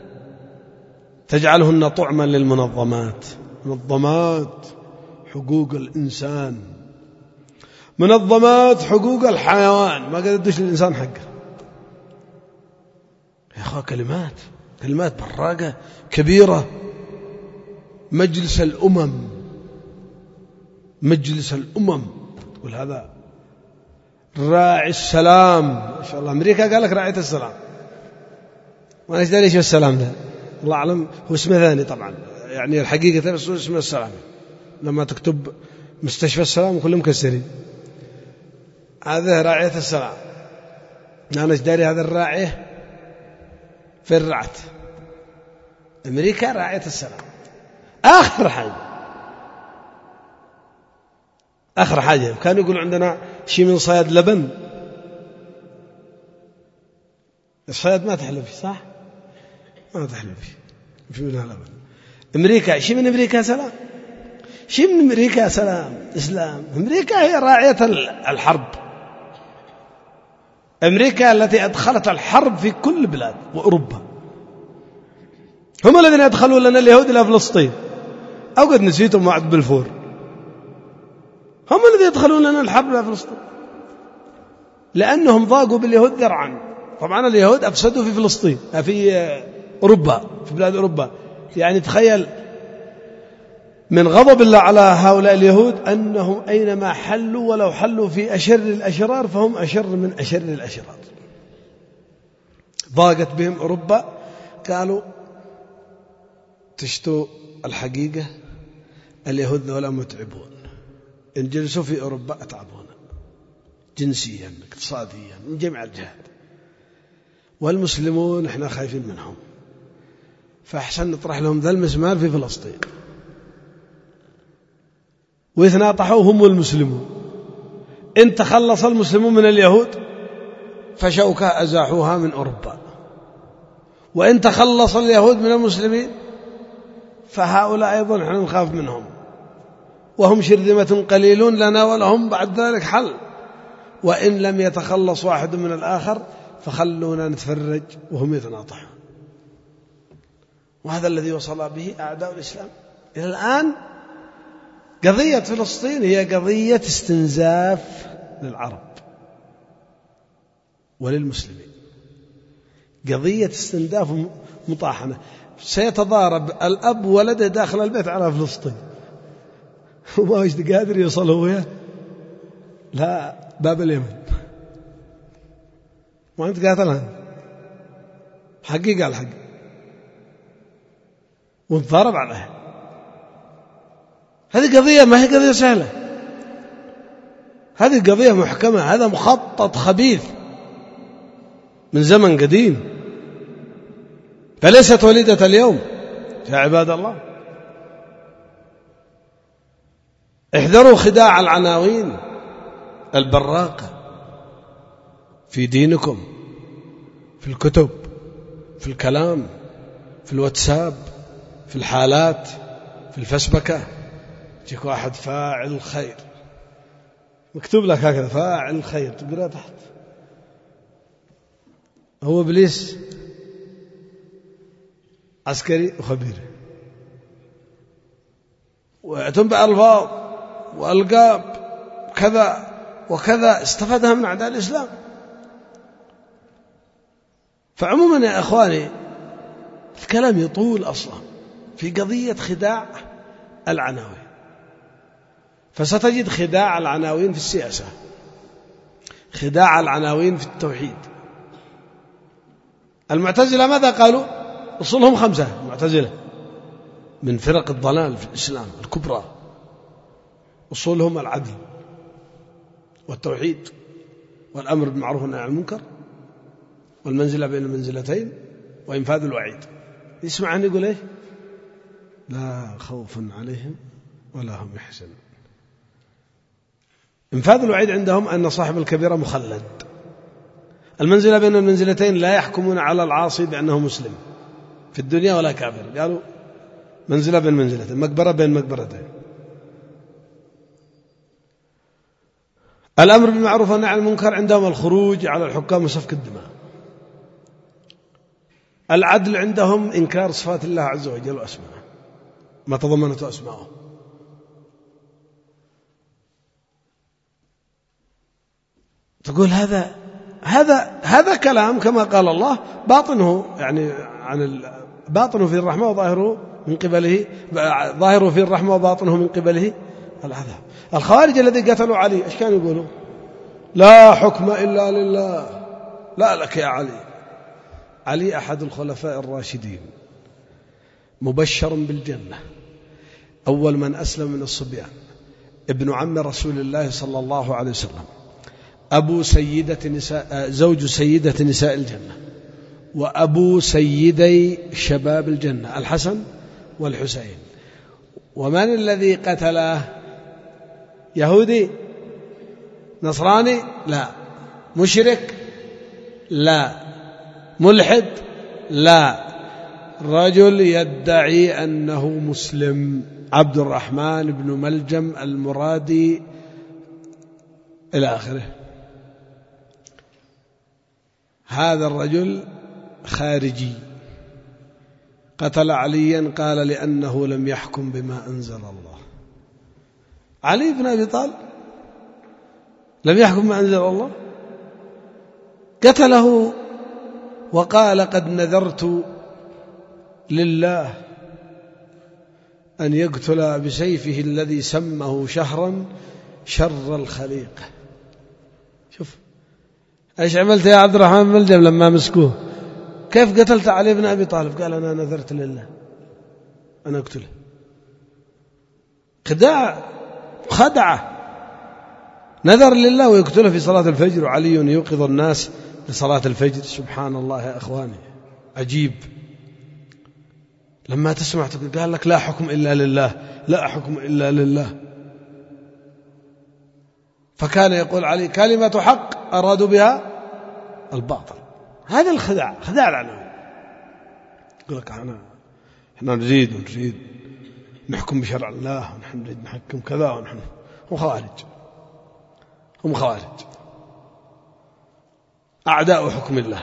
تجعلهن طعما للمنظمات، منظمات حقوق الإنسان، منظمات حقوق الحيوان، ما قد تدش للإنسان حقه. يا أخوة كلمات براقة كبيرة. مجلس الأمم تقول هذا راعي السلام، ما شاء الله. أمريكا قال لك راعية السلام، وأنا أجدر إيش السلام ده، الله أعلم هو اسمه ثاني طبعا، يعني الحقيقة بس هو اسمه السلام. لما تكتب مستشفى السلام كلهم مكسرين، هذا راعية السلام. أنا أجدر هذا الراعية في الرعت. أمريكا راعية السلام. آخر حاجة كانوا يقولوا عندنا شيء من صياد لبن. الصياد ما تحلو فيه، صح؟ ما تحلو فيه، في منها لبن. أمريكا شيء من أمريكا سلام، شيء من أمريكا سلام إسلام. أمريكا هي راعية الحرب، أمريكا التي أدخلت الحرب في كل بلاد وأوروبا. هم الذين يدخلون لنا اليهود إلى فلسطين، أو قد نسيتم وعد بلفور. هم الذين يدخلون لنا الحرب إلى فلسطين لأنهم ضاقوا باليهود ذرعا. طبعا اليهود أفسدوا في فلسطين، في أوروبا، في بلاد أوروبا. يعني تخيل من غضب الله على هؤلاء اليهود أنهم أينما حلوا ولو حلوا في أشر الأشرار فهم أشر من أشر الأشرار. ضاقت بهم أوروبا، قالوا تشتوا الحقيقة، اليهود ذولا متعبون، إن جلسوا في أوروبا أتعبون جنسيا اقتصاديا من جميع الجهات، والمسلمون احنا خايفين منهم، فأحسن نطرح لهم ذا المسمار في فلسطين. ويتناطحوا هم والمسلمون. إن تخلص المسلمون من اليهود فشوكة أزاحوها من أوروبا، وإن تخلص اليهود من المسلمين فهؤلاء أيضا نحن نخاف منهم، وهم شرذمة قليلون لنا ولهم بعد ذلك حل. وإن لم يتخلص واحد من الآخر فخلونا نتفرج وهم يتناطحون. وهذا الذي وصل به أعداء الإسلام إلى الآن. قضية فلسطين هي قضية استنزاف للعرب وللمسلمين، قضية استنزاف مطاحنة. سيتضارب الأب ولده داخل البيت على فلسطين وما وجد قادر يوصل هو لا باب اليمن، وأنت قاتلها حقيقة على الحق ونتضارب عليها. هذه قضية ما هي قضية سهلة، هذه قضية محكمة، هذا مخطط خبيث من زمن قديم، فليست وليدة اليوم يا عباد الله. احذروا خداع العناوين البراقة في دينكم، في الكتب، في الكلام، في الواتساب، في الحالات، في الفسبكة. يجيك واحد فاعل خير مكتوب لك هكذا فاعل خير، تقرأ تحت هو إبليس عسكري وخبير، وتنبأ ألفاظ وألقاب كذا وكذا استفادها من أعداء الإسلام. فعموما يا أخواني الكلام يطول أصلا في قضية خداع العناوين. فستجد خداع العناوين في السياسة، خداع العناوين في التوحيد. المعتزلة ماذا قالوا؟ أصولهم 5 المعتزلة من فرق الضلال في الإسلام الكبرى. أصولهم العدل والتوحيد والأمر بالمعروف والنهي عن المنكر والمنزلة بين المنزلتين وإنفاذ الوعيد. يسمع عنه يقول إيه؟ لا خوف عليهم ولا هم يحزنون. إنفاذ الوعيد عندهم أن صاحب الكبيرة مخلد. المنزلة بين المنزلتين لا يحكمون على العاصي بأنه مسلم في الدنيا ولا كافر، قالوا منزلة بين منزلتين، مقبرة بين مقبرتين. الأمر بالمعروف والنهي عن المنكر عندهم الخروج على الحكام وسفك الدماء. العدل عندهم إنكار صفات الله عز وجل وأسماءه ما تضمنته أسماءه. تقول هذا كلام كما قال الله باطنه يعني باطنه في الرحمة وظاهره من قبله، ظاهره في الرحمة وباطنه من قبله العذاب. الخوارج الذي قتلوا علي ايش كانوا يقولوا؟ لا حكم إلا لله. لا لك يا علي أحد الخلفاء الراشدين مبشر بالجنة، أول من أسلم من الصبيان، ابن عم رسول الله صلى الله عليه وسلم، أبو زوج سيدة نساء الجنة، وأبو سيدي شباب الجنة الحسن والحسين. ومن الذي قتله؟ يهودي نصراني؟ لا. مشرك؟ لا. ملحد؟ لا. رجل يدعي أنه مسلم، عبد الرحمن بن ملجم المرادي إلى آخره. هذا الرجل خارجي قتل عليا، قال لأنه لم يحكم بما أنزل الله. علي بن أبي طالب لم يحكم بما أنزل الله، قتله وقال قد نذرت لله أن يقتل بسيفه الذي سمه شهرا شر الخليقة. شوف ايش عملت يا عبد الرحمن بن ملجم لما مسكوه؟ كيف قتلت علي بن أبي طالب؟ قال أنا نذرت لله أن أقتله. خدعة، نذر لله ويقتله في صلاة الفجر، وعلي يوقظ الناس لصلاة الفجر. سبحان الله يا أخواني، عجيب. لما تسمع قال لك لا حكم إلا لله، لا حكم إلا لله. فكان يقول علي كلمة حق أرادوا بها الباطل. هذا الخداع، خداع العناوين. يقول لك احنا نريد نحكم بشرع الله، ونحن نريد نحكم كذا، ونحن هم خوارج أعداء حكم الله،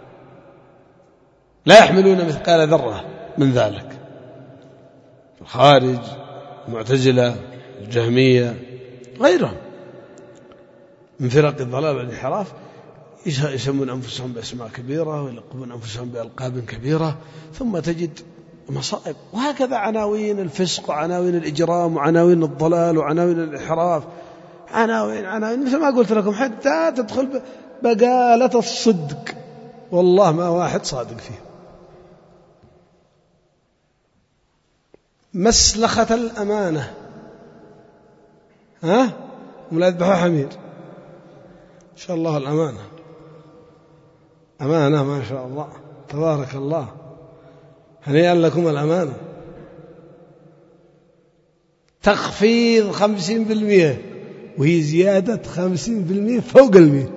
لا يحملون مثقال ذرة من ذلك. الخارج، المعتزلة، الجهمية، غيرهم من فرق الضلال والانحراف يسمون أنفسهم بأسماء كبيرة ويلقبون أنفسهم بألقاب كبيرة، ثم تجد مصائب. وهكذا عناوين الفسق وعناوين الإجرام وعناوين الضلال وعناوين الانحراف، عناوين مثل ما قلت لكم، حتى تدخل بقالة الصدق، والله ما واحد صادق فيه. مسلخة الأمانة، ولا يذبحوا حمير. إن شاء الله الأمانة أمانة ما شاء الله تبارك الله، هنيئا لكم الأمانة. تخفيض 50%، وهي زيادة 50% فوق 100.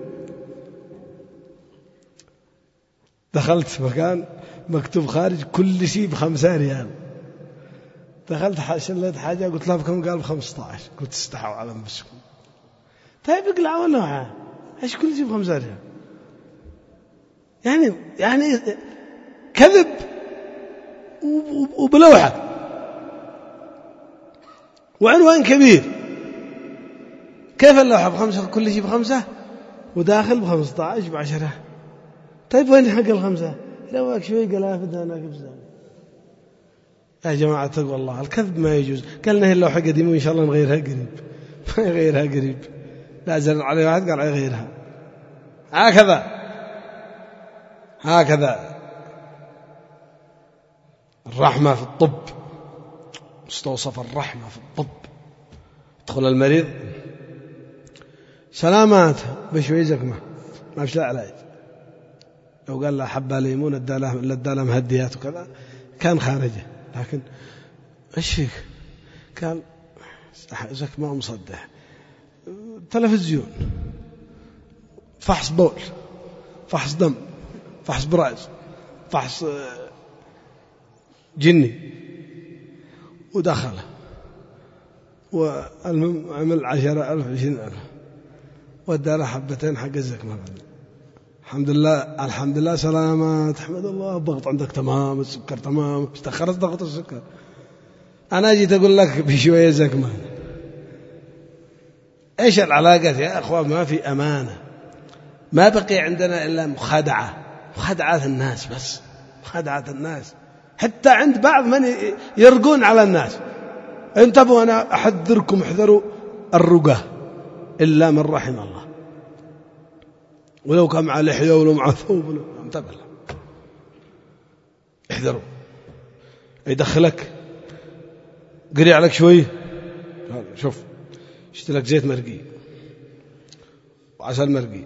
دخلت مكان مكتوب خارج كل شيء ب5 ريال، دخلت شلت حاجة قلت لها بكم؟ قال ب15. قلت استحوا على أنفسكم، طيب اقلعوا نوعها، ايش كل شيء ب5 ريال؟ يعني كذب وبلوحة وعنوان كبير. كيف اللوحة ب5؟ كل شيء ب5 وداخل ب15 ب10. طيب وين حق ال5؟ لو شوي قلافد هناك بزاف. يا جماعة تقوى الله، الكذب ما يجوز. قالنا هي اللوحة قديمة وإن شاء الله نغيرها قريب. ما يغيرها قريب، لا زل عليه واحد قال يغيرها. هكذا الرحمة في الطب، مستوصف الرحمة في الطب. ادخل المريض سلامات بشوي زكمة ما فيش علاج، لو قال له حبة ليمون اداله مهديات وكذا كان خارجه. لكن ايش فيك؟ قال زكمة مصدح، تلفزيون، فحص بول، فحص دم، فحص براز، فحص جني، ودخل والمهم عمل 10,000 20,000 ودى له حبتين حق الزكمة، الحمد لله سلامات، احمد الله، الضغط عندك تمام، السكر تمام، استخرت ضغط السكر. أنا جيت أقول لك بشوية زكمان. إيش العلاقة يا أخوة؟ ما في أمانة، ما بقي عندنا إلا مخادعات الناس، بس مخادعات الناس، حتى عند بعض من يرقون على الناس. انتبهوا، أنا أحذركم، احذروا الرقى إلا من رحم الله، ولو كان مع لحية ولو مع ثوب، انتبه، احذروا. يدخلك قري عليك شوي، شوف اشترك زيت مرقي وعسل مرقي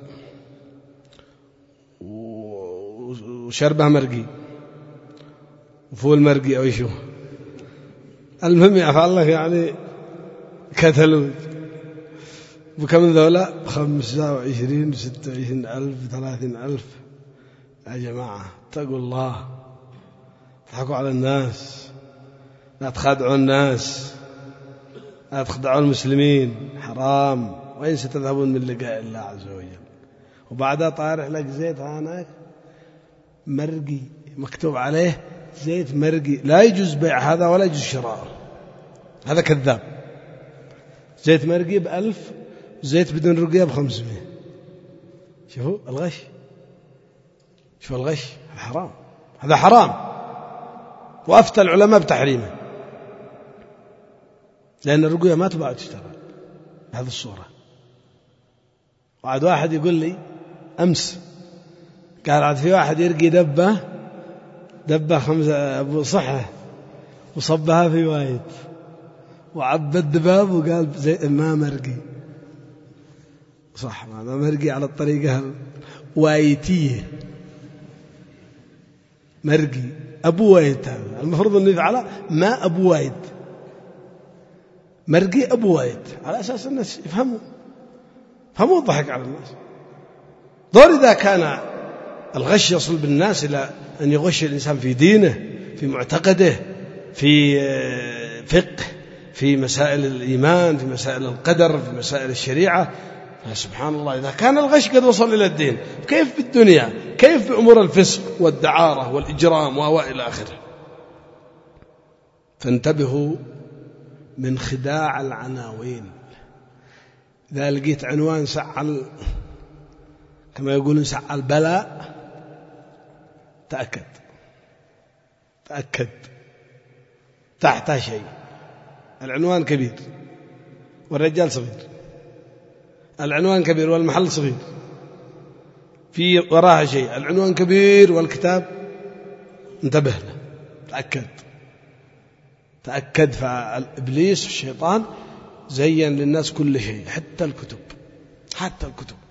وشربة مرقي وفول مرقي أو يشوه، المهم يفعل لك يعني كتلوج. بكم ذولا؟ 25 26 ألف 30 ألف. يا جماعة اتقوا الله، تضحكوا على الناس، لا تخادعوا الناس، لا تخدعوا المسلمين، حرام. وين ستذهبون من لقاء الله عز وجل؟ وبعدها طارح لك زيت هناك مرقي مكتوب عليه زيت مرقي، لا يجوز بيع هذا ولا يجوز شراءه، هذا كذاب. زيت مرقي ب1000، زيت بدون رقية ب500. شوفوا الغش، شوفوا الغش، حرام، هذا حرام، وأفتى العلماء بتحريمه، لأن الرقية ما تباع وتشترى بهذه الصورة. وعد واحد يقول لي أمس، قال عاد في واحد يرقي دبة 5 أبو صحة وصبها في وايد وعبى الدباب وقال زي ما مرقي، صح، ما مرقي على الطريقة وايتيه، مرقي أبو وايد، هذا المفروض أنه يفعله ما أبو وايد، مرقي أبو وايد، على أساس الناس يفهموا الضحك على الناس. دور إذا كان الغش يصل بالناس إلى أن يغش الإنسان في دينه، في معتقده، في فقه، في مسائل الإيمان، في مسائل القدر، في مسائل الشريعة، سبحان الله، إذا كان الغش قد وصل إلى الدين، كيف بالدنيا؟ كيف بأمور الفسق والدعارة والإجرام وإلى آخره؟ فانتبهوا من خداع العناوين. إذا لقيت عنوان سعل، كما يقولون سعل بلاء، تأكد تحت شيء، العنوان كبير والرجال صغير، العنوان كبير والمحل صغير، في وراها شيء، العنوان كبير والكتاب انتبه له، تأكد. فالإبليس والشيطان زين للناس كل شيء، حتى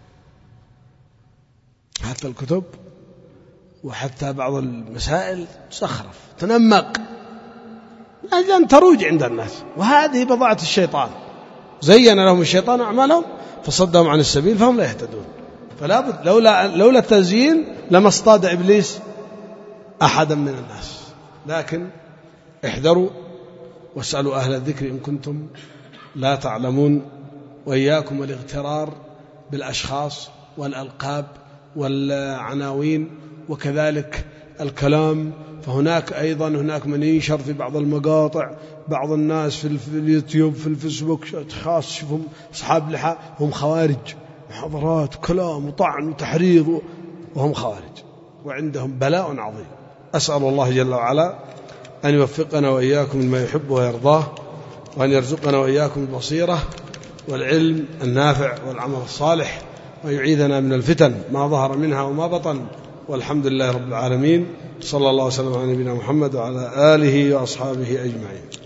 الكتب وحتى بعض المسائل تسخرف، تنمق أجل تروج عند الناس، وهذه بضاعة الشيطان. زين لهم الشيطان أعمالهم فصدهم عن السبيل فهم لا يهتدون. فلا بد، لولا التزيين لما اصطاد إبليس أحدا من الناس. لكن احذروا واسألوا أهل الذكر إن كنتم لا تعلمون. وإياكم الاغترار بالأشخاص والألقاب والعناوين وكذلك الكلام. فهناك أيضا من ينشر في بعض المقاطع، بعض الناس في اليوتيوب في الفيسبوك خاص شوفهم أصحاب لحى هم خوارج، محاضرات وكلام وطعن وتحريض وهم خوارج، وعندهم بلاء عظيم. أسأل الله جل وعلا أن يوفقنا وإياكم لما يحب ويرضاه، وأن يرزقنا وإياكم البصيرة والعلم النافع والعمل الصالح، ويعيذنا من الفتن ما ظهر منها وما بطن. والحمد لله رب العالمين، صلى الله وسلم على نبينا محمد وعلى آله وأصحابه أجمعين.